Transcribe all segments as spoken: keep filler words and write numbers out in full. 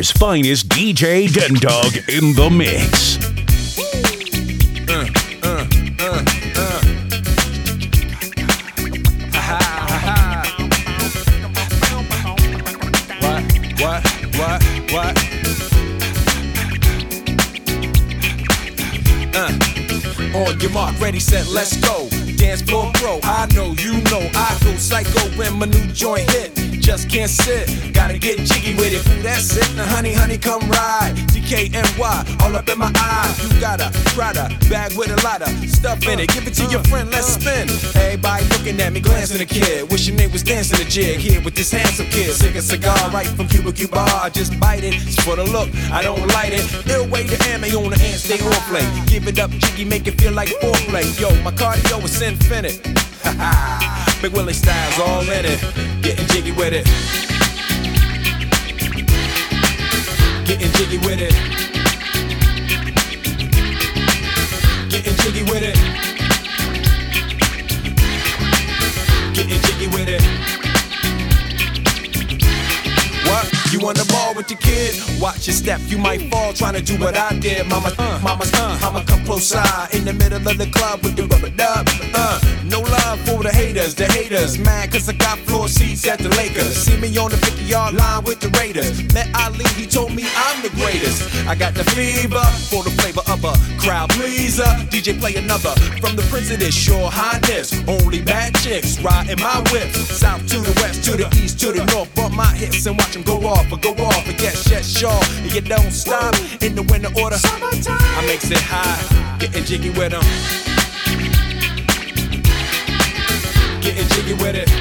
Baltimore's finest D J Den Dog in the mix. Uh, uh, uh, uh. Ha ha ha. What? What? What? What? Uh. On your mark, ready, set, let's go. Dance floor pro, I know, you know, I go psycho when my new joint hit. Just can't sit, gotta get jiggy with it. Ooh, that's it, now honey, honey, come ride. D K N Y, all up in my eye. You got a Prada bag with a lot of stuff in it. Give it to your friend, let's spin. Everybody looking at me, glancing a kid. Wishing they was dancing a jig here with this handsome kid. Sick a cigar right from Cuba Cuba. I just bite it, it's for the look, I don't light it. Ill way to ammo on the hand, stay on play. Give it up, jiggy, make it feel like foreplay. Yo, my cardio is infinite. Ha ha. Big Willie style's all in it. Getting jiggy with it. Getting jiggy with it. Getting jiggy with it. Getting jiggy with it. What? You on the ball with your kid? Watch your step, you might fall trying to do what I did. Mama, uh, mama, uh, mama, come close side in the middle of the club with the rubber dub. Uh, no love for the haters, the haters. Mad cause I got floor seats at the Lakers. See me on the fifty yard line with the Raiders. Met Ali, he told me I'm the greatest. I got the fever for the flavor of a crowd pleaser. D J play another from the Prince of this Shore Highness. Only bad chicks riding my whip. South to the west, to the east, to the north. Bump my hips and watch them go off. Or go off and get shit sure. You don't stop in the winter order. I makes it high, getting jiggy with them. Getting jiggy with it.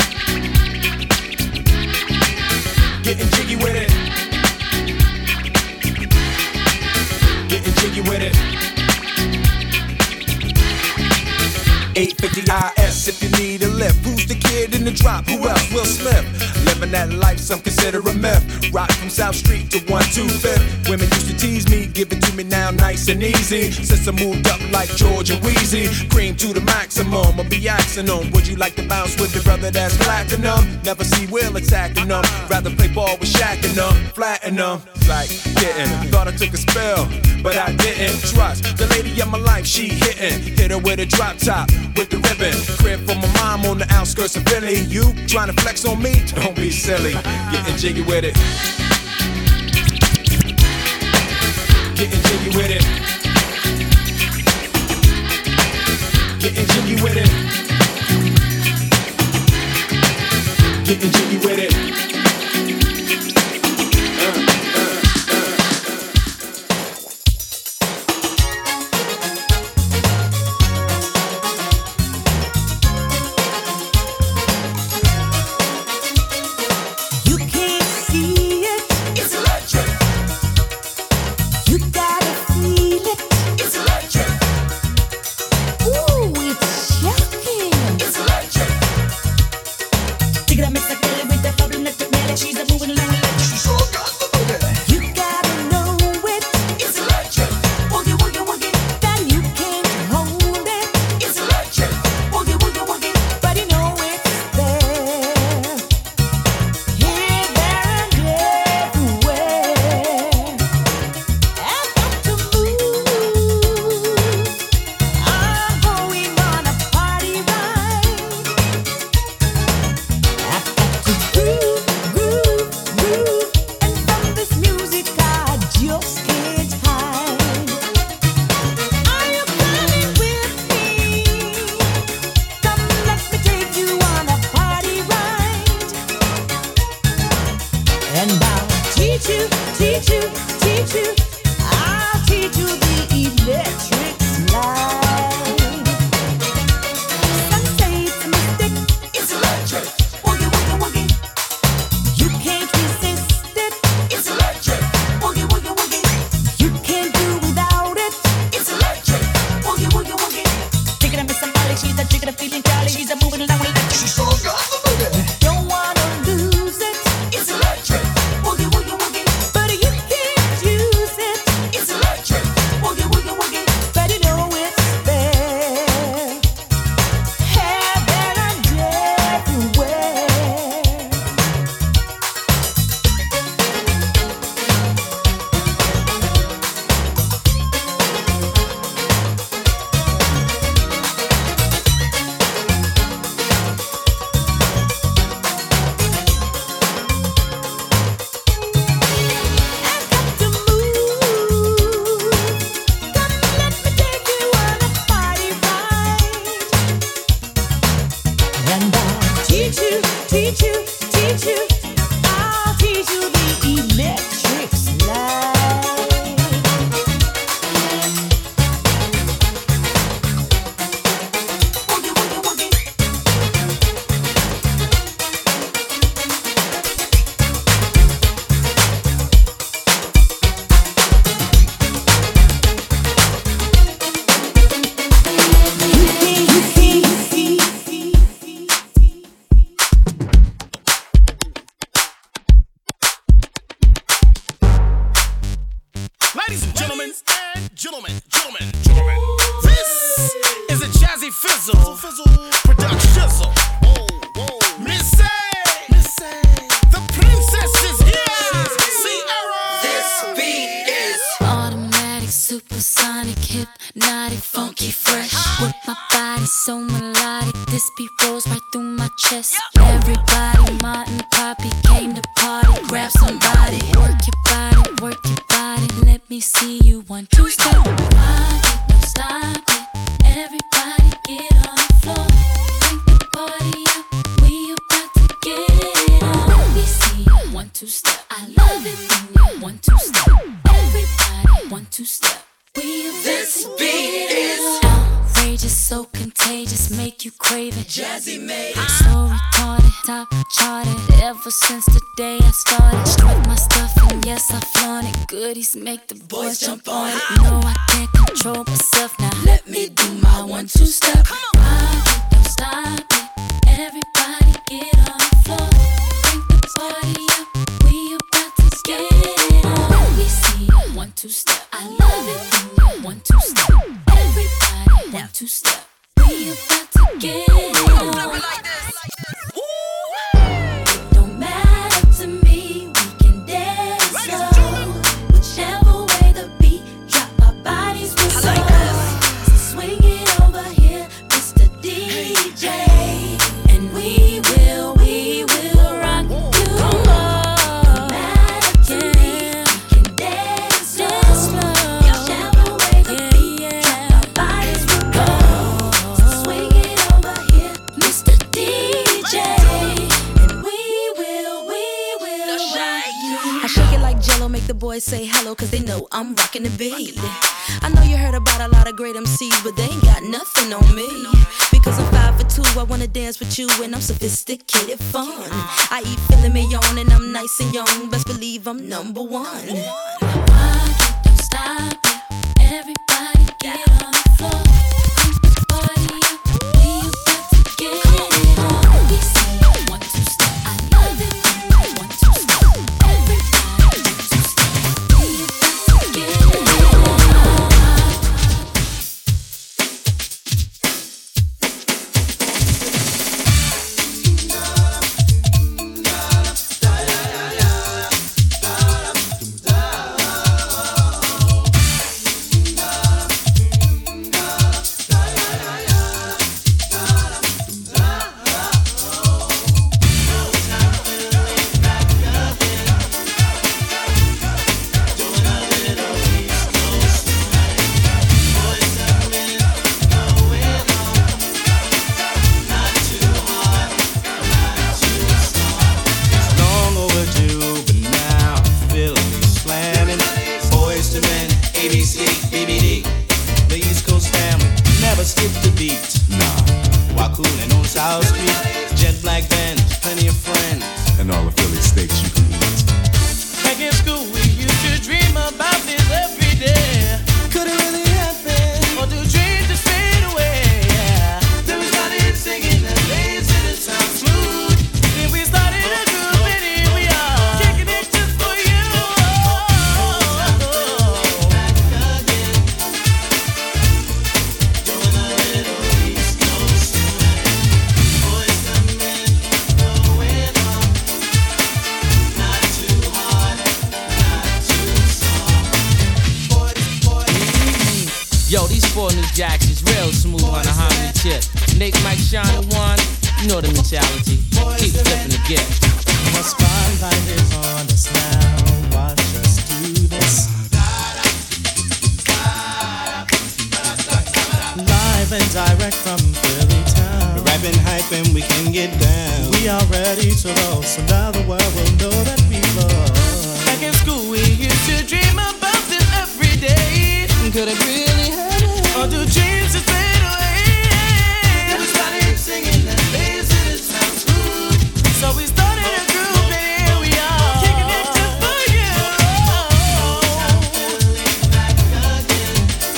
Getting jiggy with it. Getting jiggy with it. eight fifty I S if you need a lift. Who's the kid in the drop? Who else? Will Smith. Living that life, some consider a myth. Rock from South Street to one two fifth. Women used to tease me, give it to me now nice and easy. Since I moved up like George and Wheezy, cream to the maximum, I'll be axing them. Would you like to bounce with the brother that's platinum? Never see Will attacking them. Rather play ball with Shaq and them, flatten them. Like getting, thought I took a spell, but I didn't. Trust the lady of my life, she hitting. Hit her with a drop top, with the ribbon. Crib for my mom on the outskirts of Philly. You trying to flex on me? Don't be silly. Getting jiggy with it. Getting jiggy with it. Getting jiggy with it. Getting jiggy with it. You gotta feel it. Gentlemen, gentlemen, gentlemen, this is a Jazzy Fizzle, production shizzle. Missy, Missy, the princess is here. Sierra. This beat is automatic, supersonic, hypnotic, funky, fresh. With my body so melodic, this beat rolls right through my chest. Everybody, Martin, Poppy came to party. Grab somebody, work your body, work your body. Let me see you one, two, step. Rock it, don't stop it. Everybody get on the floor. Bring the party up. We about to get it on. Let me see you one, two, step. I love it when you one, two, step. Everybody one, two, step. We about this to beat get is it on. Outrageous, so contagious, make you crave it. Jazzy made it. So retarded, top charted. Ever since the day I started, strut my stuff and yes I flaunt it. Goodies make the boys jump on it. No, I can't control myself now. Let me do my one, two step. Rock it, don't stop it. Everybody get on the floor. Bring the party up. We about to get it on. Let me see you one, two step. I love it when you one, two step. Everybody one, two step. We about to get it on. Don't matter to me, we can dance slow. Whichever way the beat drop, our bodies will slow. So swing it over here, Mister D J, and we will, we will rock you. Don't matter to me, we can dance slow. Whichever way the beat drop, our bodies will go. So swing it over here, Mister D J, and we will, we will rock you. I shake it like Jello, make the boys say hello, cause they know I'm rocking the beat. I know you heard about a lot of great M Cs, but they ain't got nothing on me. Because I'm five for two, I wanna dance with you, and I'm sophisticated fun. I eat filet mignon, and I'm nice and young, best believe I'm number one. Rock it, don't stop it. Everybody get on the floor. Bring the party up. We about to get it on. We see you one, two step. I love it when you one, two step. Everybody one, two step. We about to get it on. Long overdue, but now I'm feeling me slamming. Boys to men, A B C, B B D. The East Coast family never skip the beat. Nah, while cooling on South Street, jet black Benz, plenty of friends, And all the Philly steaks you can eat. back in school, we used to dream about this every day. Could it really happen? Or do dreams just fade away? Yeah. Then we started singing and lazy to sound smooth. Then we started a group and here we are, kicking it just for you. Back again, doing a little East Coast swing. Boys come in, going on. Not too hard, not too soft. Boys, boys. Yo, these four new jacks is real smooth on a harmony tip. Nick, Mike, Sean, and one, you know the mentality. Keep flipping the gift. The spotlight is on us now. Watch us do this. Live and direct from Philly town. We're rapping, hyping, we can get down. We are ready to roll, so now the world will know that we love. Back in school, we used to dream about this every day. Could it really happen? Or do dreams just fade away? Then we started singing and lazy to sound smooth. So we started a group and here we are, kicking it just for you. Back again,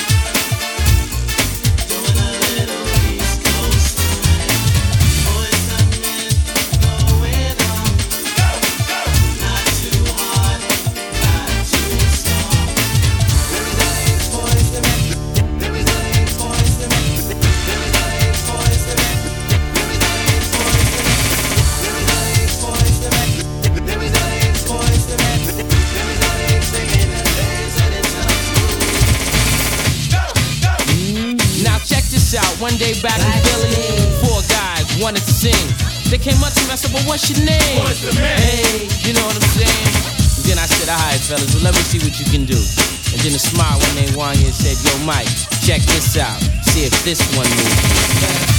doing a little East Coast swing. Boys come in, going on. Not too hard, not too soft. Everybody's boys. this out. One day back in Philly, four guys wanted to sing. They came up to me, I said, well, what's your name? What's the name? Hey, you know what I'm saying? And then I said, all right, fellas, well, let me see what you can do. And then a smile when they won you and said, yo, Mike, check this out. See if this one moves.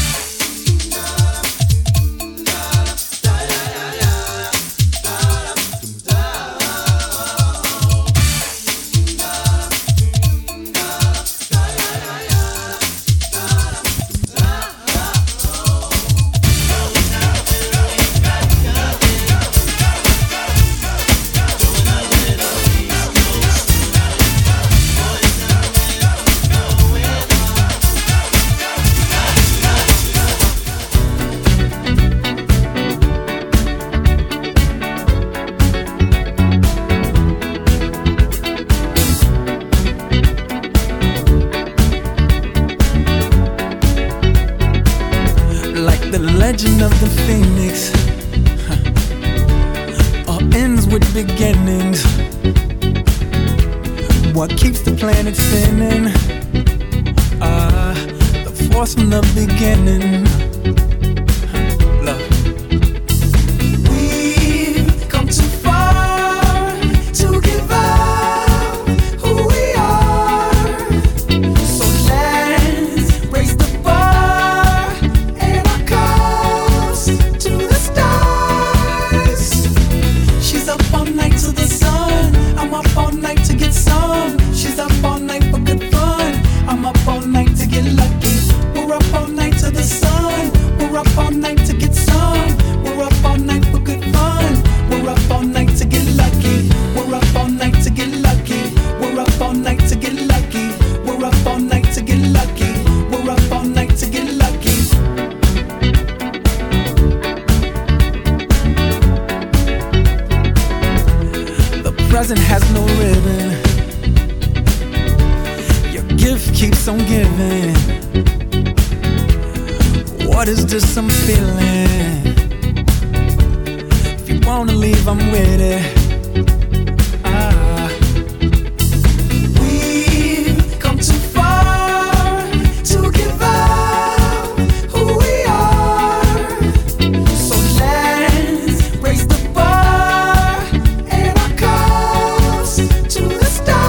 Legend of the Phoenix, huh. All ends with beginnings. What keeps the planet spinning? Ah, uh, the force from the beginning. Huh. Love. We've come too far to give up who we are. So let's raise the bar and our cups to the stars. She's up all night to the sun. I'm up all night to get some. She's up all night for good fun. I'm up all night to get lucky. We're up all night to the sun. We're up all night to get some. We're up all night for good fun. We're up all night to get lucky. We're up all night to get lucky. We're up all night to get lucky. We're up all night to get lucky. We're up all night to get lucky. The present has no ribbon. Your gift keeps on giving. What is this I'm feeling? If you wanna leave, I'm with it. Ah. We've come too far to give up who we are. So let's raise the bar and our cups to the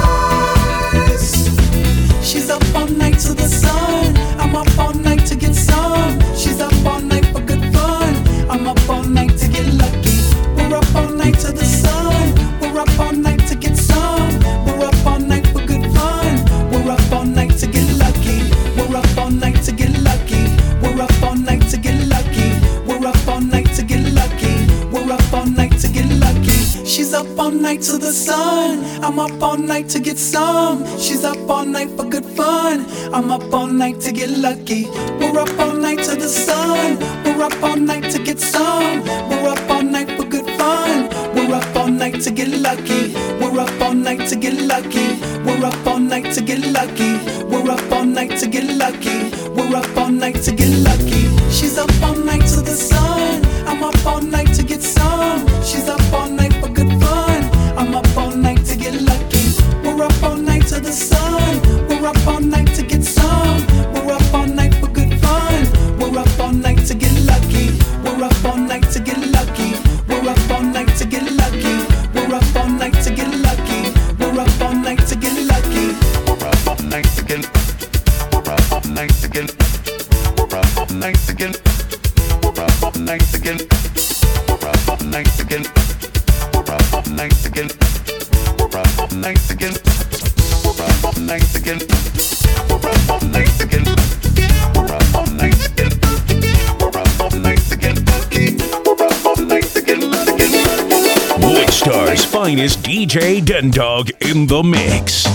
stars. She's up all night to the sun. I'm up all night to get some. She's up all night for good fun. I'm up all night to get lucky. We're up all night to the sun. We're up all night to get some. We're up all night for good fun. We're up all night to get lucky. We're up all night to get lucky. We're up all night to get lucky. We're up all night to get lucky. We're up all night to get lucky. She's up all night to the sun. I'm up all night to get some. She's up all night for good fun. I'm up all night to get lucky. We're up all night to the sun. We're up all night to get some. We're up all night for good fun. We're up all night to get lucky. We're up all night to get lucky. We're up all night to get lucky. We're up all night to get lucky. We're up all night to get lucky. She's up all night to the sun. I'm up all night to get some. She's up all night for good fun. I'm up all night to get lucky. We're up all night to the sun. We're up all night to get some. We're up all night for good fun. We're up all night to get lucky. We're up all night to get lucky. We're up all night to get lucky. We're up all night to get lucky. We're up all night to get lucky. We're up all night to get. We're up all night to get. We're up all night to get. We're up all night to get. We're up all night to get. We're up all night to get. We're up all night to get. We're up all night to get. We're up all night to get. We're up all night to get. We're up all night to get. We're up all night to get. Woodstar's finest D J Den Dog in the mix.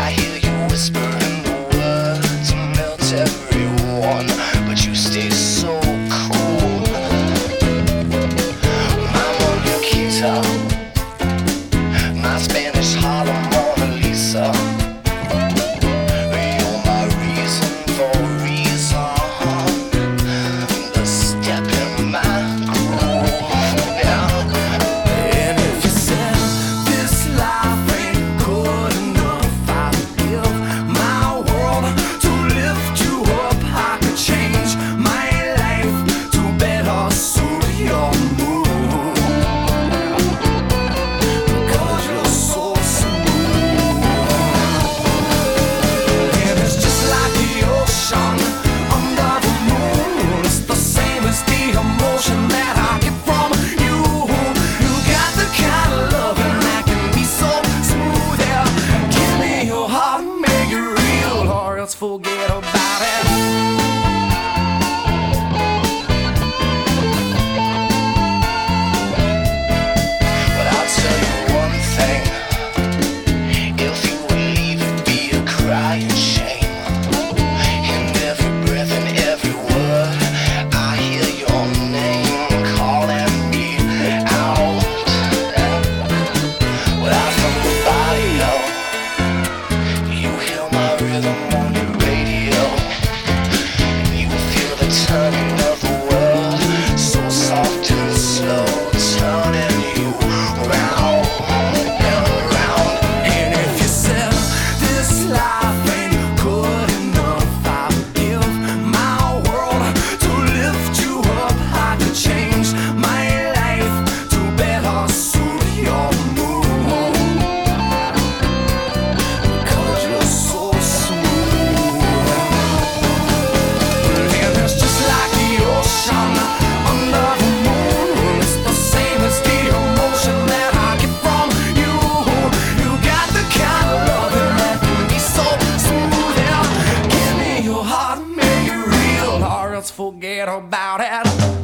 Everyone, but you stay so about it.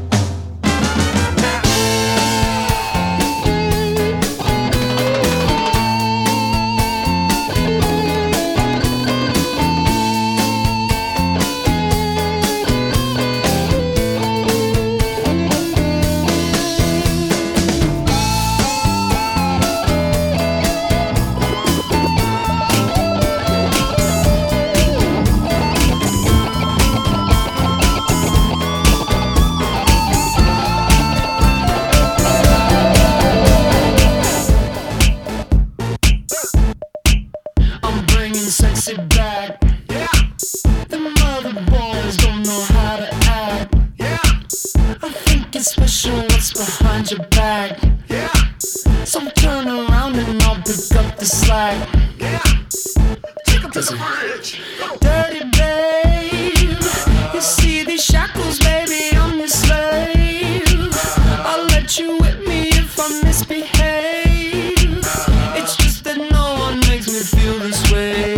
Sexy back, yeah. The mother boys don't know how to act, yeah. I think it's special what's behind your back, yeah. So turn around and I'll pick up the slack, yeah. Take them to the bridge. Dirty babe, you see these shackles, baby, I'm your slave. I'll let you whip me if I misbehave. It's just that no one makes me feel this way.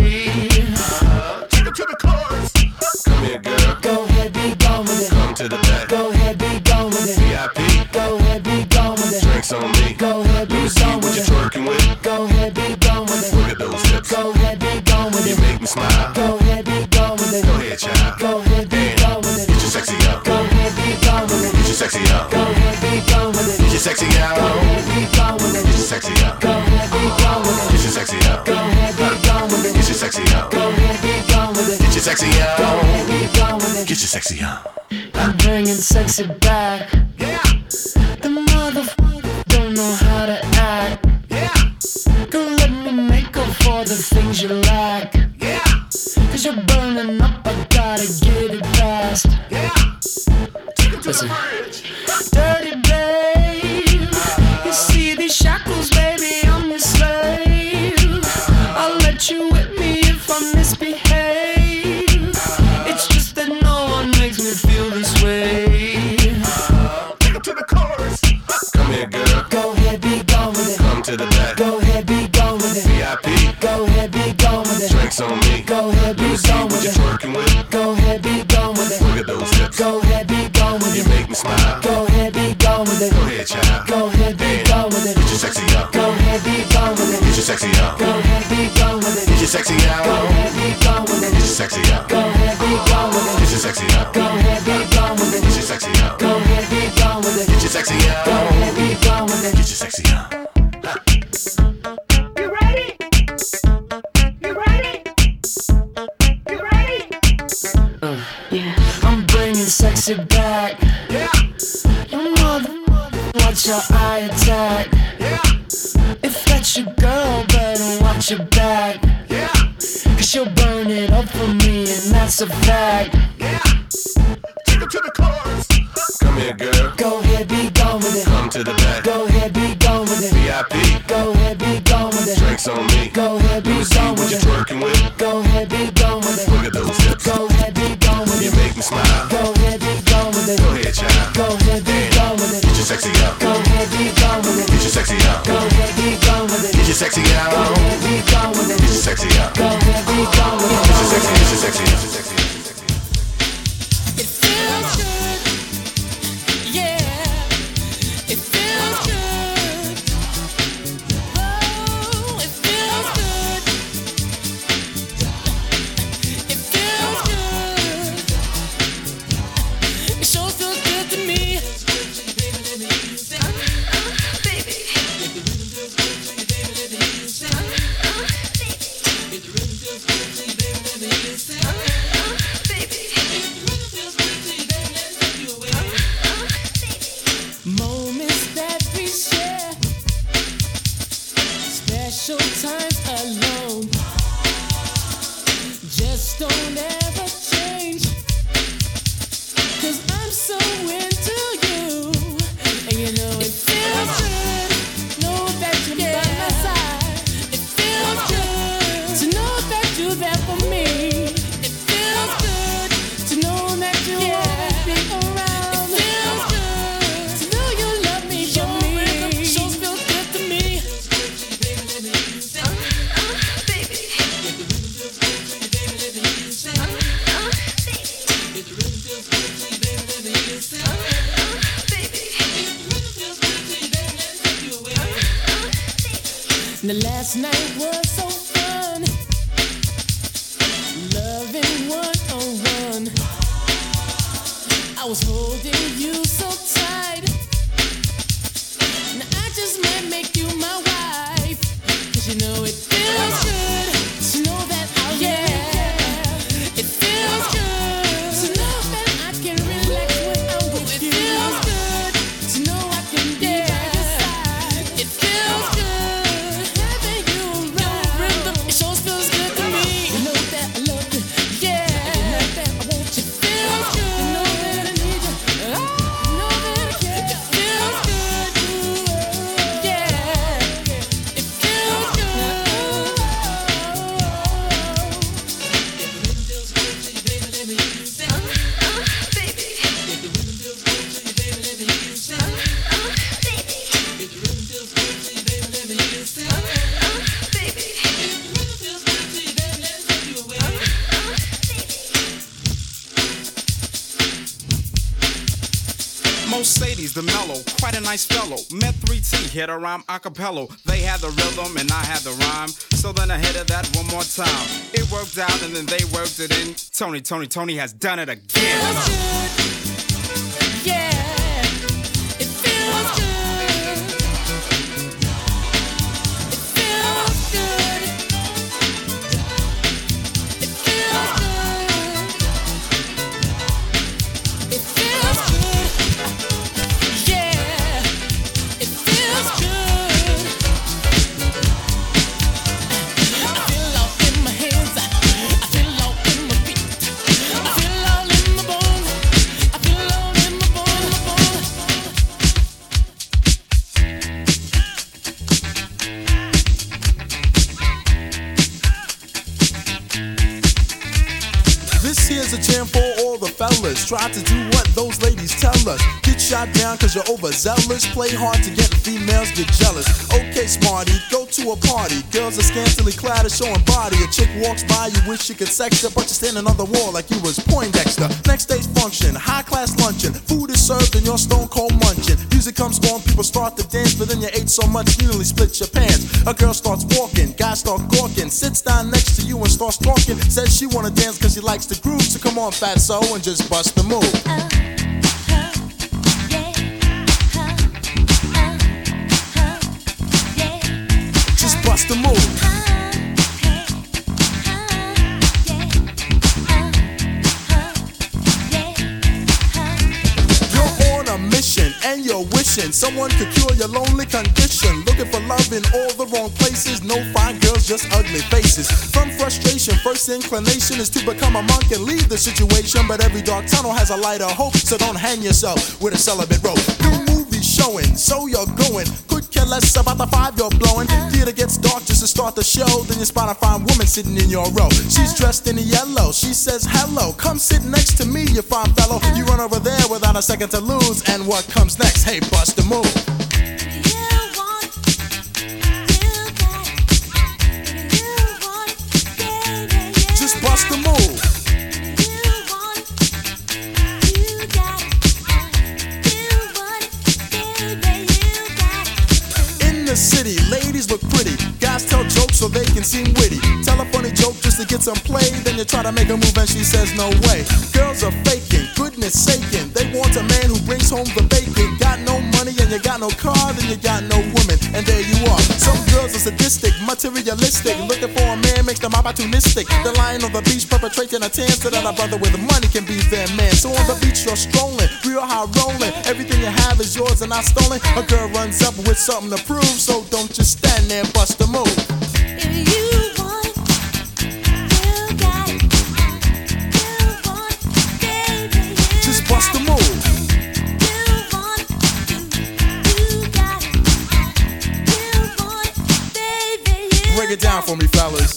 To the chorus. Come here, girl. Go ahead, be gone with it. Come to the back. Go ahead, be gone with it. V I P. Go ahead, be gone with it. Drinks on me. Go ahead, be gone with it. What you twerking with? Go ahead, be gone with it. Look at those hips. Go ahead, be gone with it. You make me smile. Go ahead, be gone with it. Go ahead, child. Go ahead, be gone with it. Get your sexy out. Go ahead, be gone with it. Get your sexy out. Go ahead, be gone with it. Get your sexy out. Go ahead, be gone with it. Get your sexy out. Go ahead, be gone with it. Get your sexy out. Go ahead, be gone with it. Get your sexy out. Go ahead, be gone with it. Get your sexy out. Go ahead, be gone with it. Get your sexy out. I'm bringing sexy back. Yeah. The motherfucker don't know how to act. Yeah. Girl, let me make up for the things you lack. Yeah. Cause you're burning up, I gotta get it fast. Yeah. Take it to Listen. the bridge. Dirty babe, you see these shackles, baby, I'm your slave. I'll let you whip me if I misbehave. It's just that no one makes me feel this way. Take it to the chorus. Come here, girl. Go ahead, be gone with it. Come to the back. Go ahead, be gone with it. V I P. Go ahead, be gone with it. Drinks on me. Go ahead, be gone What with you it. twerking with? Go ahead, be gone with it. Look at those hips. Go ahead, be gone with You it. make me smile. Go ahead, be gone with it. Go ahead, child. Go ahead, be gone with it. Get your sexy out. Go ahead, be gone with it. Get your sexy out. Go ahead, be gone with it. Get your sexy out. Go ahead, be gone with it. Get your sexy out. Go ahead, be gone with it. Get your sexy out. Go ahead, be gone with it. Get your sexy out. Go ahead, be gone with it. Get your sexy out. Go ahead, be gone with it. Get your sexy out. You ready? You ready? You ready? I'm bringing sexy back. Yeah. Your mother, watch your eye attack. Yeah. If that's your girl, better watch your back. Yeah. Cause she'll burn it up for me, and that's a fact. Yeah. Take it to the chorus. Come here, girl. Go ahead, be gone with it. Come to the back. Go ahead, be gone with it. V I P. Go ahead, be gone with it. Drinks on me. Go ahead, be gone What with you it. twerking with? Go ahead, be gone with it. Look at those hips. Go ahead, be gone with You it. make me smile. Go ahead, be gone with it. Go ahead, child. Go ahead, be gone with it. Get your sexy out. Go ahead, be gone with it. Get your sexy out. Go ahead, be gone with it. Get your sexy out. Go ahead, be gone with it. Get your sexy out. Go ahead, be gone with it. Get your sexy. Get your sexy. Get your sexy. It feels good, yeah. It feels good. Oh, it feels good. It feels good. It sure feels good to me. Uh, uh, baby. The last night was so fun, loving one on one. I was holding you so tight. Now I just might make you my wife, 'cause you know it feels good to know that I'll yeah. It feels good to know that I can relax when I'm with you. It feels good to know I can be by your side. It feels good having you around. It sure feels good to me. You know that I love you, yeah. You know that I want you. Feels good. You know that I need you. Oh, you know that I care. It feels good, yeah. It feels good. Mercedes, the mellow, quite a nice fellow. Met three T, hit a rhyme a cappella. They had the rhythm and I had the rhyme. So then I hit it that one more time. It worked out and then they worked it in. Tony, Tony, Tony has done it again. Feels good, yeah. It feels good. It feels good. It feels good. It feels good. Yeah. It feels good. I feel all in my hands. I, I feel all in my feet. I feel all in my bones. I feel all in my bones, my bones. This here's a jam for all the fellas. Try to do what those ladies tell us. Get shot down cause you're overzealous. Play hard to get females get jealous. Okay, smarty, go to a party. Girls are scantily clad and showing body. A chick walks by, you wish you could sex her, but you're standing on the wall like you was Poindexter. Next day's function, high class luncheon. Food is served and you're stone cold munching. Music comes on, people start to dance, but then you ate so much you nearly split your pants. A girl starts walking, guys start gawking. Sits down next to you and starts talking. Says she wanna dance cause she likes the groove. So come on, fatso, and just bust the move. Just bust the move. You're on a mission and you're wishing someone could cure your lonely condition. Looking for love in all the wrong places. No fine girls, just ugly faces. From frustration, first inclination is to become a monk and leave the situation. But every dark tunnel has a light of hope, so don't hang yourself with a celibate rope. New movie showing, so you're going. Could care less about the five you're blowing. Theater gets dark just to start the show. Then you spot a fine woman sitting in your row. She's dressed in yellow, she says hello. Come sit next to me, you fine fellow. You run over there without a second to lose. And what comes next? Hey, bust the move. Just bust the move. In the city, ladies look pretty. Guys tell jokes so they can seem witty. Tell a funny joke just to get some play. Then you try to make a move and she says no way. Girls are faking, goodness saking. They want a man who brings home the bacon. Got no money and you got no car, then you got no woman. And there you are. Some girls are sadistic, materialistic. Looking for a man makes them opportunistic. They're lying on the beach perpetrating a tan so that a brother with money can be their man. So on the beach you're strolling, real high rolling. Everything you have is yours and not stolen. A girl runs up with something to prove, so don't just stand there and bust the move. Just bust the move. Break it down for me, fellas.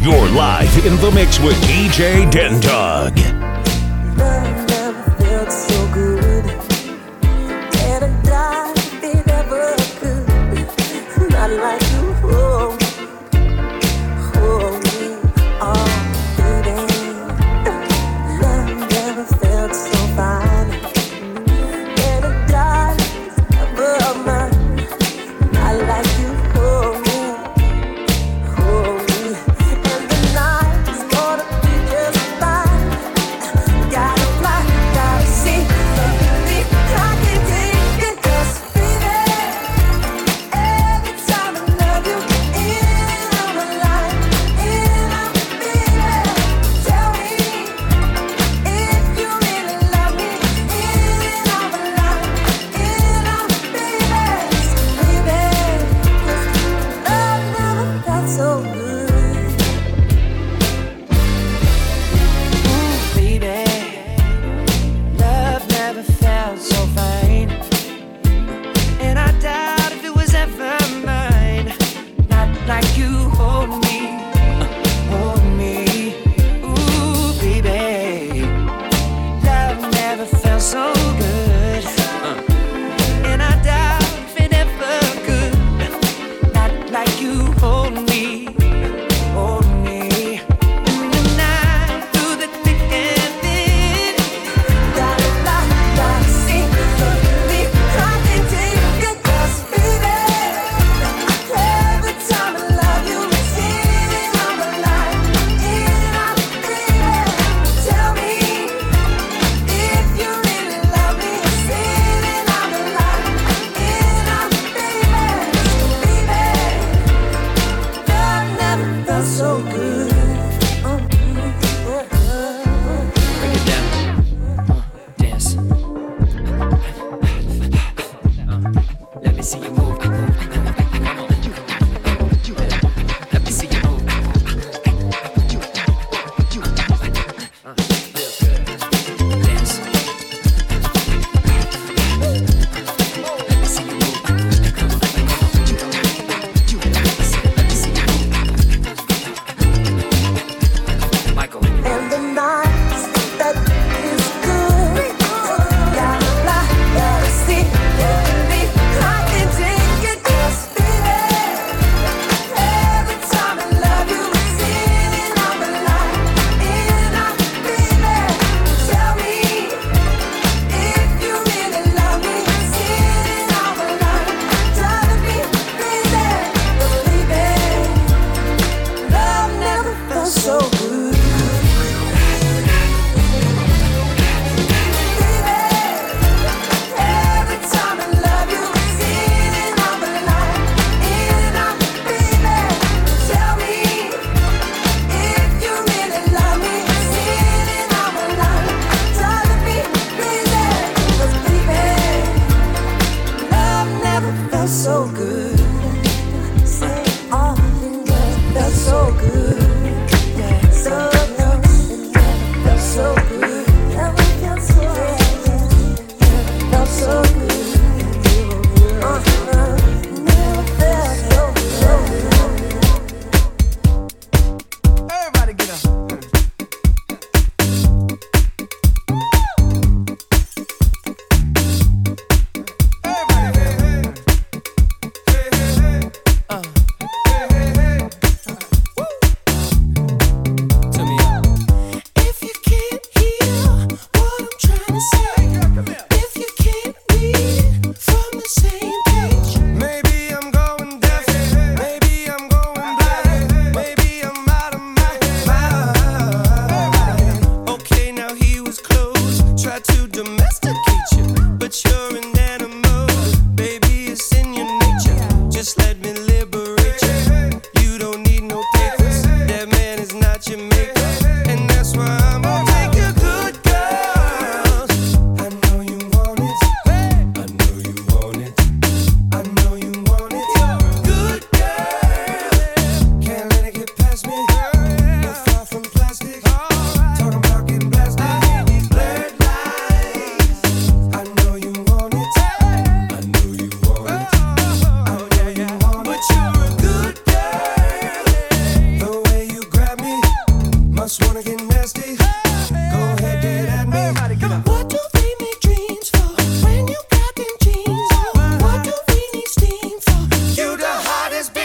You're live in the mix with D J Den Dog. Love never felt so good. And I died if it ever could. Not like you, oh, oh, me, oh, baby. Love never felt so fine. And I died if ever mine. Not like you, oh, me, oh, me. And the night is gonna be just fine. Gotta fly, gotta see, baby, I can take it. Just be there every time I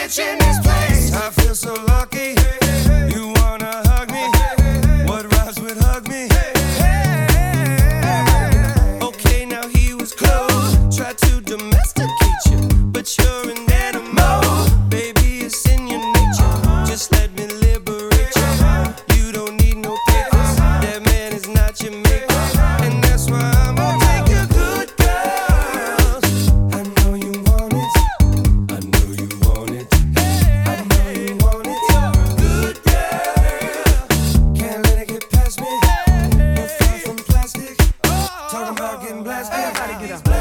bitch in this place. I feel so lucky. You wanna hug me? What rhymes with hug me? Okay, now he was close. Tried to domesticate you, but you're an animal. Baby, it's in your nature. Just let me liberate you. You don't need no papers. That man is not your maker. And that's why I'm gonna take your good girls. I know you want it. I know you want it. I know you want it. Good girl. Can't let it get past me. You're far from plastic. Talking about getting blasted. Everybody get up.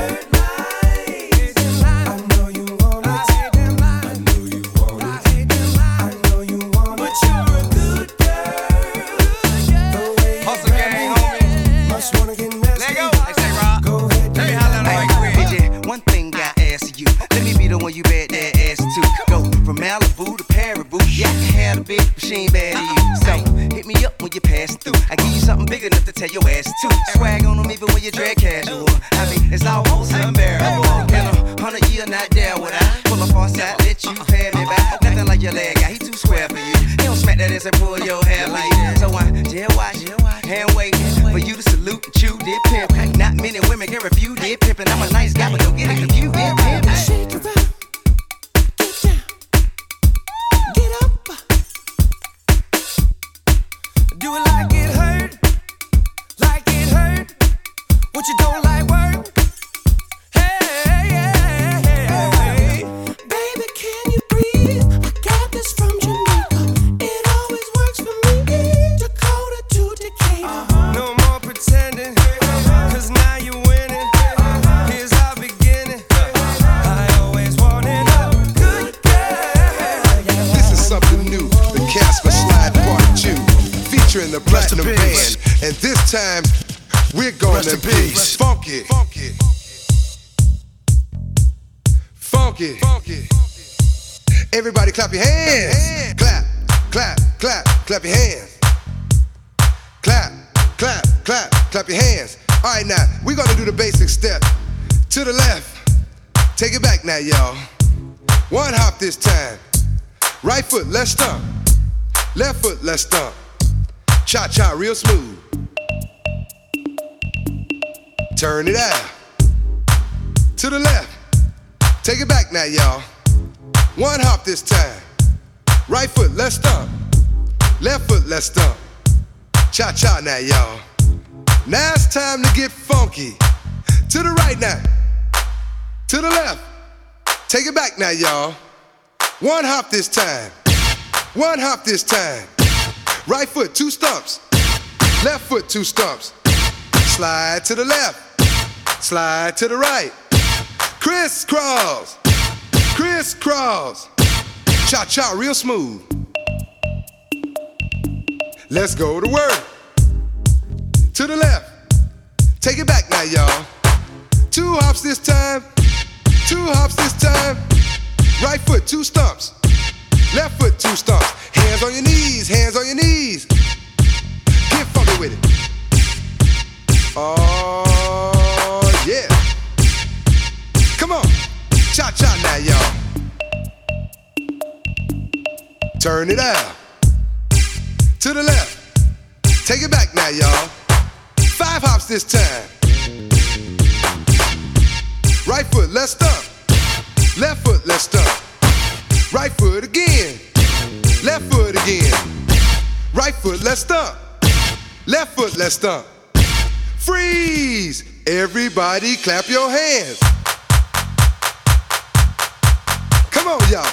I know you want it. I know you want it. I know you want it. But you're a good girl. The way you Hustle gang, homie. must wanna get nasty. Let go. Hey, say Rob. Go ahead. Let me holler right quick. Hey, J, one thing I ask you. Let me be the one you bet that ass to. Go from Malibu to Paribu. Yeah, I can have a bitch, but she ain't bad to you. So hit me up when you pass through. I give you something big enough to tell your ass to. Swag on them even when you drag casual. I mean, it's almost unbearable. In a hundred year, not there would I pull up on side, let you pay me back. Nothing like your leg guy, he too square for you. He don't smack that ass and pull your hair like that. So I jail watch, hand wait for you to salute and chew did pimp. Not many women can refuse did pimpin'. I'm a nice guy, but don't get it confused. Did pimp. Shake it out. Get down. Get up. Do it like it hurt, like it hurt. What you don't like work? Hey, hey, hey, hey. Baby, can you breathe? I got this from Jamaica. It always works for me. Dakota to Decatur. No more pretending, cause now you're winning. Here's our beginning. I always wanted a good girl. This is something new, the Casper Slide Part two, featuring the Platinum Band. And this time, we're gonna Rest in be peace. funky. Funky. Funky. Funky. Everybody clap your hands. Clap, clap, clap, clap your hands. Clap, clap, clap, clap your hands. All right, now, we're gonna do the basic step. To the left. Take it back now, y'all. One hop this time. Right foot, let's stomp. Left foot, let's stomp. Cha-cha, real smooth. Turn it out. To the left. Take it back now, y'all. One hop this time. Right foot, let's stomp. Left foot, let's stomp. Cha-cha now, y'all. Now it's time to get funky. To the right now. To the left. Take it back now, y'all. One hop this time. One hop this time. Right foot, two stumps. Left foot, two stumps. Slide to the left. Slide to the right. Crisscross. Crisscross. Cha-cha, real smooth. Let's go to work. To the left. Take it back now, y'all. Two hops this time. Two hops this time. Right foot, two stumps. Left foot, two stumps. Hands on your knees, hands on your knees. Get funky with it. Oh, yeah. Come on. Cha-cha now, y'all. Turn it out. To the left. Take it back now, y'all. Five hops this time. Right foot, let's stomp. Left foot, let's stomp. Right foot again. Left foot again. Right foot, let's stomp. Left foot, let's stomp. Freeze! Everybody clap your hands. Come on, y'all.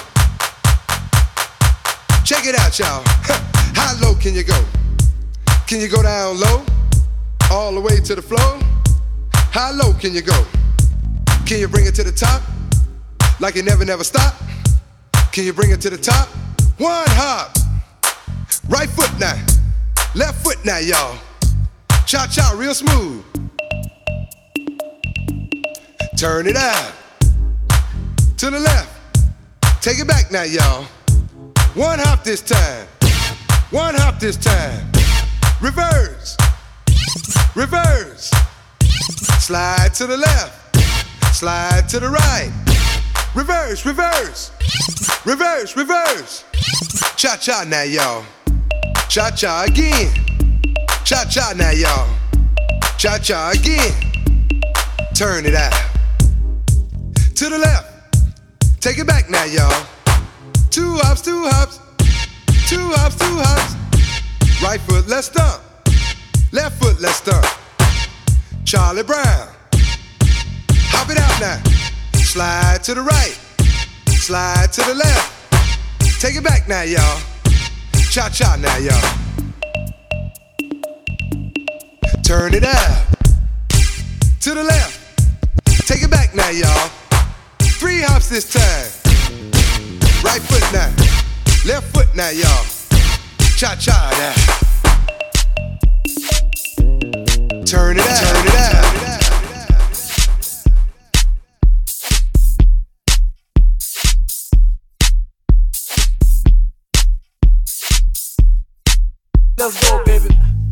Check it out, y'all. How low can you go? Can you go down low? All the way to the floor? How low can you go? Can you bring it to the top? Like you never, never stop? Can you bring it to the top? One hop. Right foot now. Left foot now, y'all. Cha-cha, real smooth. Turn it out. To the left. Take it back now, y'all. One hop this time. One hop this time. Reverse. Reverse. Slide to the left. Slide to the right. Reverse, reverse. Reverse, reverse. Cha-cha now, y'all. Cha-cha again. Cha-cha now, y'all. Cha-cha again. Turn it out. To the left. Take it back now, y'all. Two hops, two hops. Two hops, two hops. Right foot, let's stomp. Left foot, let's stomp. Charlie Brown. Hop it out now. Slide to the right. Slide to the left. Take it back now, y'all. Cha-cha now, y'all. Turn it out. To the left. Take it back now, y'all. Three hops this time. Right foot now. Left foot now, y'all. Cha-cha now. Turn it out. Turn it out. Let's go, baby.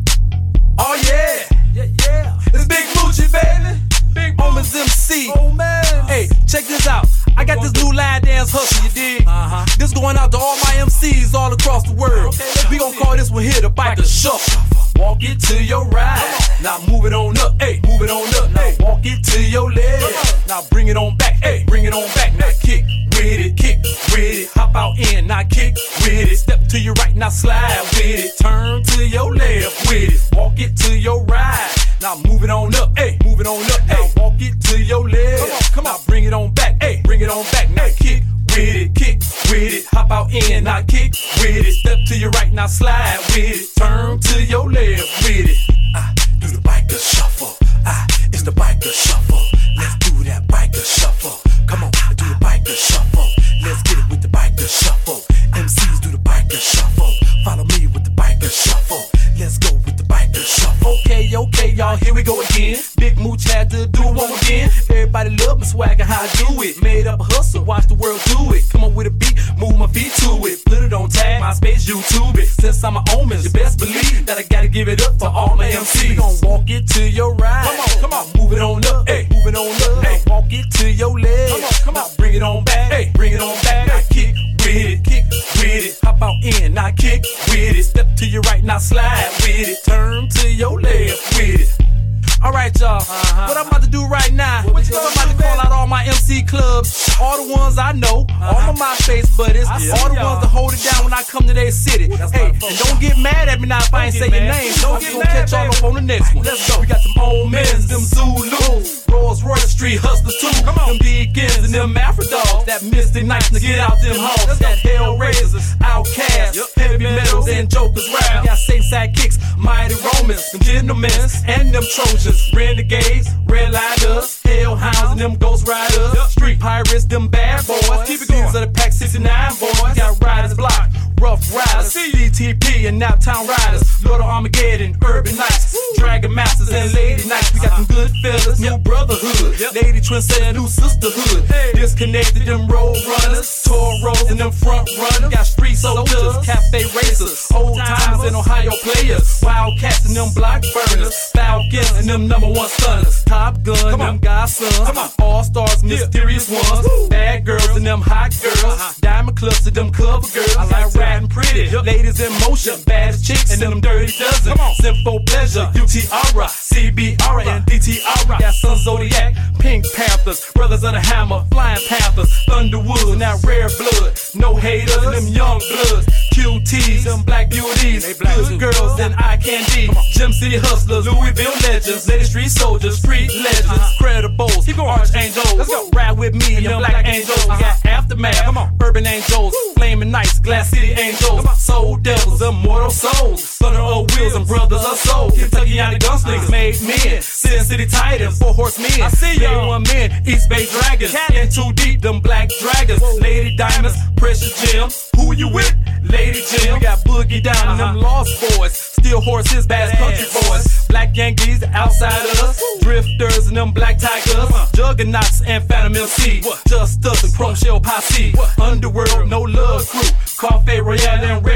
Oh yeah, yeah, yeah. It's Big Moochie, baby. Big Moments M C. Oh man. Hey, check this out. I got this new line dance hustle, you dig? Uh-huh. This going out to all my M Cs all across the world. Okay, we gon' call this one here the biker shuffle. Walk it to your right. Now move it on up, hey, move it on up. Now walk it to your left. Now bring it on back, hey, bring it on back. Now kick with it, kick with it. Hop out in, now kick with it. Step to your right, now slide with it. Turn to your left with it. Walk it to your right. Now move it on up, hey, move it on up. Now walk it to your left. Come on, come on. Now bring it on back, hey, bring it on back. Now kick with it, kick with it. Hop out in, now kick with it. Step to your right, now slide with it. Turn to your left with it. Ah, do the biker shuffle. Ah, it's the biker shuffle. Let's do that biker shuffle. Come on, do the biker shuffle. Let's get it with the biker shuffle. M Cs do the biker shuffle. Follow me with the biker shuffle. Let's go with the biker shuffle. Okay, okay, y'all, here we go again. Big Mooch had to do one again. Everybody love my swag and how I do it. Made up a hustle, watch the world do it. Come on with a beat, move my feet to it. Put it on tag, MySpace, YouTube it. Since I'm an omen, you best believe that I gotta give it up for all my M Cs. We gon' walk it to your right. Come on, come on, move it on up, hey, move it on up. Hey, walk it to your left. Come on, come on, now bring it on back, hey, bring it on back. Now kick with it, kick with it. Hop out in, now kick with it. Step to your right, now slide with it. Turn to your left with it. Alright, y'all, uh-huh. What I'm about to do right now, what I'm about to call out all my M C clubs, all the ones I know, uh-huh. all my MySpace buddies, yeah, all the y'all. ones that hold it down when I come to their city. That's hey, and don't get mad at me now if I ain't say your name. Don't get mad, catch y'all up on the next one. Let's go. We got them old men's, them Zulus, Rolls Royce Street hustlers too. Come on. Them Deacons and them Afro dogs, that Mystic Nights to get out them hoes. That Hellraisers, Outcasts, yep. Heavy Metals and Jokers rap. We got Saint Sidekicks, Mighty Romans, them Gentlemen and them Trojans. Renegades, Redliners, Hellhounds, and them Ghost Riders. Yep. Street Pirates, them bad boys. Keep it going. Of the Pack sixty-nine boys. We got Riders Block, Rough Riders, D T P, and now Town Riders. Lord of Armageddon, Urban Knights, Woo. Dragon Masters, and Lady Knights. We got uh-huh. them good fellas, new brotherhood. Yep. Lady Trendsetter, new sisterhood. Hey. Disconnected, them road runners, Toros, and them front runners. Got street soldiers, cafe racers, old timers, and Ohio players. Wildcats, and them block burners. Falcons, and them number one stunners. Top Gun, them godsons. All stars, mysterious yeah. ones. Woo. Bad girls, and them hot girls. Uh-huh. Diamond clubs, and them cover girls. I like riding pretty. Yep. Ladies in motion, baddest chicks, and them dirty dozen. Simple pleasure, U T R A, C B R A, and D T R A. Got Sun Zodiac, Pink Panthers, Brothers of the Hammer, Flying Panthers, Thunderwood, and that rare blood. No haters, and them young bloods. Q Ts, them black beauties, good girls, and eye candy. Gym City hustlers, Louisville legends, Lady Street soldiers, street legends, uh-huh. credibles, archangels. Let's go. Ride with me and them black angels. We got Aftermath, come on. Urban angels, Woo. Flaming Knights, Glass City angels, Soul Devils, immortal souls, Thunder of Wheels and Brothers of Soul. Kentucky County Gunslingers, made men, Sin City Titans, Four Horsemen, I see Day One Men, East Bay Dragons, In Too Deep, them Black Dragons, Whoa. Lady Diamonds, Precious Gems. Who you with? Lady Jim. We got Boogie Down uh-huh. and them Lost Boys, Steel Horses, Bass Country Boys, Black Yankees, Outsiders, Drifters and them Black Tigers, Juggernauts and Phantom M C, Just Us and Chrome Shell Posse, Underworld, No Love Crew, Coffee Royale and Wrecking Crew,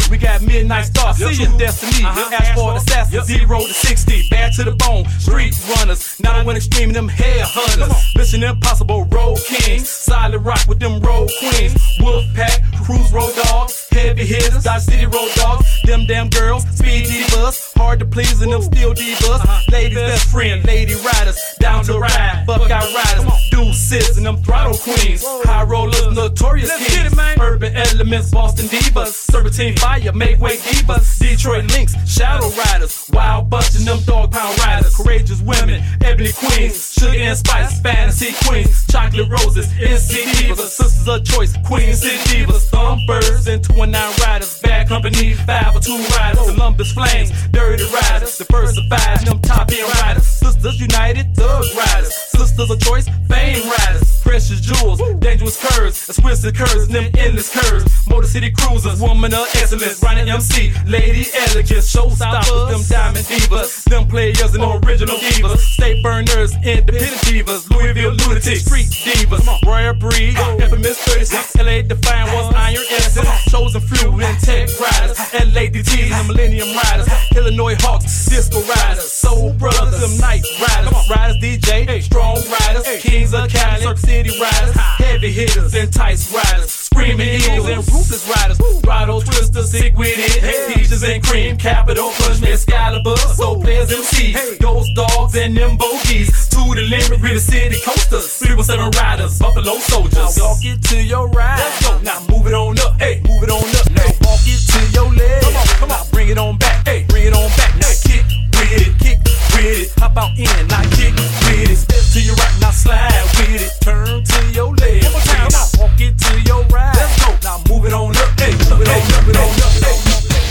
We got Midnight Star, see your destiny. Asphalt assassins, zero to sixty, bad to the bone. Street runners, now when extreme them hair hunters. Mission Impossible, road kings. Solid rock with them road queens. Wolfpack, cruise road dogs. Heavy hitters, Dodge City road dogs. Them damn girls, speed divas. Hard to please and them still divas. Ladies best friend, lady riders. Down to ride, buckeye riders. Deuces and them throttle queens. High rollers, notorious kings. Urban elements, Boston divas. Serpentine fire, make way divas. Detroit links, shadow riders. Wild bunch and them dog pound riders. Courageous women, ebony queens. Sugar and spice, fantasy queens. Chocolate roses, N C divas. Sisters of choice, queens and divas. Thumbirds and two and nine riders. Bad company, five or two riders. Columbus flames, dirty riders. Diversified, them top end riders. Sisters united, thug riders. Sisters of choice, fame riders. Precious jewels, dangerous curves. Exquisite curves, and them endless curves. Motor City cruisers, woman of excellence. Ronnie M C, lady elegance. Showstoppers, them diamond divas. Them players and original divas. State burners, independent divas. Louisville lunatics, street divas. Royal breed, infamous thirty-six. L A Define was iron essence. Chosen few and tech riders. L A D Ts and Millennium riders. Illinois Hawks, disco riders. Soul brothers, them night riders. Riders D J, strong riders. Kings of Cali, Cirque City riders. Heavy hitters, entice riders. Screaming eagles and ruthless riders. Throttle twisters, sick with it. Peaches and cream, capital punch, Excalibur. So players M C, ghost dogs and them bogeys. To the limit, River City coasters. three one seven riders, Buffalo soldiers. Now walk it to your ride. Let's go. Now move it on up, hey, move it on up. Now walk it to your leg. Come on, come on, bring it on back, hey, bring it on back. Now kick with it, kick with it. Hop out in, now kick with it. Step to your right, now slide with it. Turn to your leg. One more time, now walk it to your ride. Let's go. Now move it on up, hey, move it on up, move it on up, hey.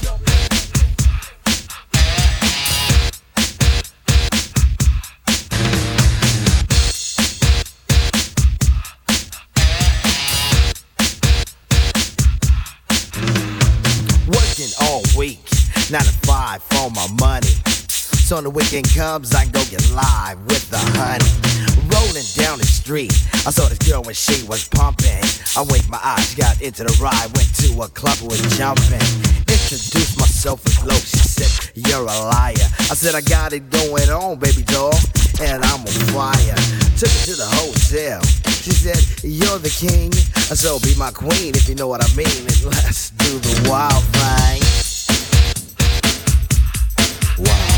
All week, nine to five for my money. So when the weekend comes, I go get live with the honey. Rolling down the street, I saw this girl when she was pumping. I winked my eyes, got into the ride, went to a club, was jumping. Introduced myself as low, she said, you're a liar. I said, I got it going on, baby doll, and I'm on fire. Took her to the hotel, she said, you're the king, so be my queen if you know what I mean, and let's do the wild thing. Wild.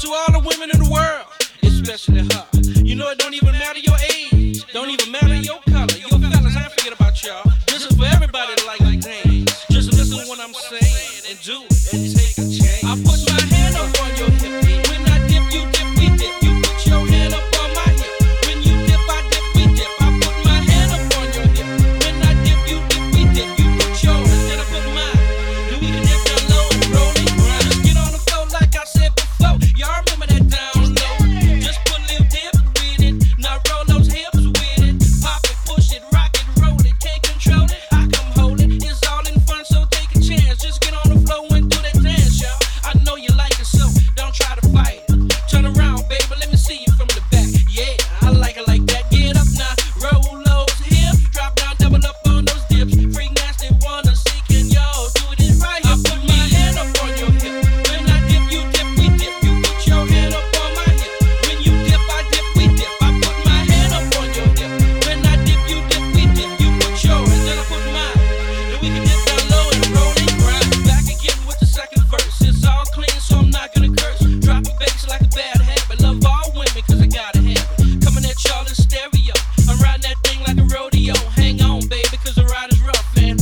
to all the women in the world, especially her. You know it don't even matter your age, don't even matter your color. Yo, fellas, I ain't forget about y'all. This is for everybody that like the things. Just listen to what I'm saying and do it and take a chance. I put my hand up on your hip. When I dip, you dip, we dip. You put your hand up on my hip. When you dip, I dip, we dip. I put my hand up on your hip. When I dip, you dip, we dip. You put yours, then I put mine. Then we can dip down low and roll it grind. Just get on the floor like I said before. Y'all remember that down low? Just put a little dip with it. Now roll those hips with it. Pop it, push it, rock it, roll it. Can't control it, I come hold it. It's all in fun, so take a chance. Just get on the floor and do that dance, y'all. I know you like it, so don't try to fight it. Turn around, baby, let me see you from the back. Yeah, I like it like that. Get up now, roll those hips. Drop down, double up on those dips. Freak nasty, wanna see, can y'all do this right? I put my hand up on your hip. When I dip, you dip, we dip. You put your hand up on my hip. When you dip, I dip, we dip. I put my hand up on your hip. When I dip, you dip, we dip. You put yours, then I put mine. Then we can dip down low and roll and grind. Back again with the second verse. It's all clean, so I'm not gonna curse. Drop a bass like a bad habit. Love all women, cause I gotta have it. Coming at y'all in stereo. I'm riding that thing like a rodeo. Hang on, baby, cause the ride is rough, man.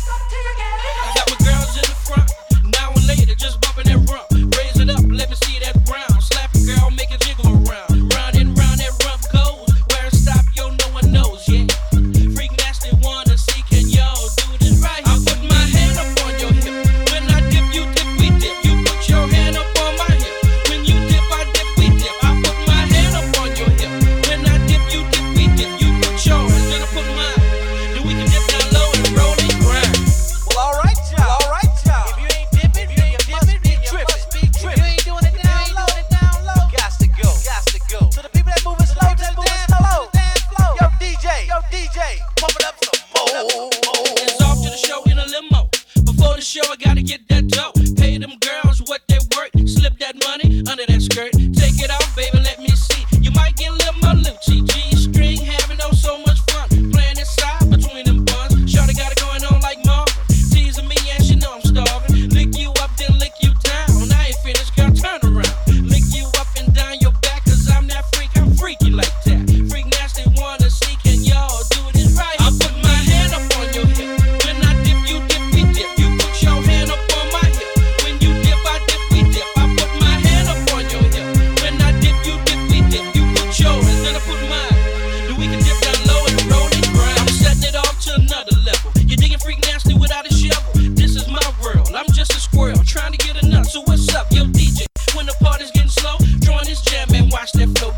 I got my girls in the front. Now and later, just bumping that rump. Raise it up, let me see that brown. Slap a girl, make it jiggle around. Round and round that rump goes. Where it stop, yo, no one knows, yeah. Freak nasty, wanna see, can y'all do this right? I put my hand up on your hip. When I dip, you dip, we dip. You put your hand up on my hip. When you dip, I dip, we dip. I put my hand up on your hip. When I dip, you dip, we dip. You put yours, then I put mine. Then we can dip down low and roll and grind. Well, all right, y'all. All right, y'all. If you ain't dipping, if you ain't dipping, be tripping. If you ain't doing it down low, down low, got to go, got to go. To the people that moving slow, that moving slow, dance flow. Yo, D J, yo, D J, pump it up some more. It's off to the show in a limo. Before the show, I gotta get that dough. Pay them girls what they work. Slip that money under that skirt. Take it off, baby, let me see. You might get a little Malucci. G-string, having oh so much fun. Playing inside between them buns. Shorty got it going on like Marvin. Teasing me and she know I'm starving. Lick you up, then lick you down. I ain't finished, girl, turn around. Lick you up and down your back, cause I'm that freak, I'm freaky like that. Freak nasty, wanna see, can y'all do this right? I put my hand up on your hip. When I dip, you dip, we dip. You put your hand up on my hip. When you dip, I dip, we dip. I put my hand up on your hip. When I dip, you dip, we dip. You put yours, then I put mine. Then we can dip down low and roll and grind. I'm setting it off to another level. You're digging freak nasty without a shovel. This is my world, I'm just a squirrel trying to get a nut. So what's up, yo D J? When the party's getting slow, join this jam and watch that flow.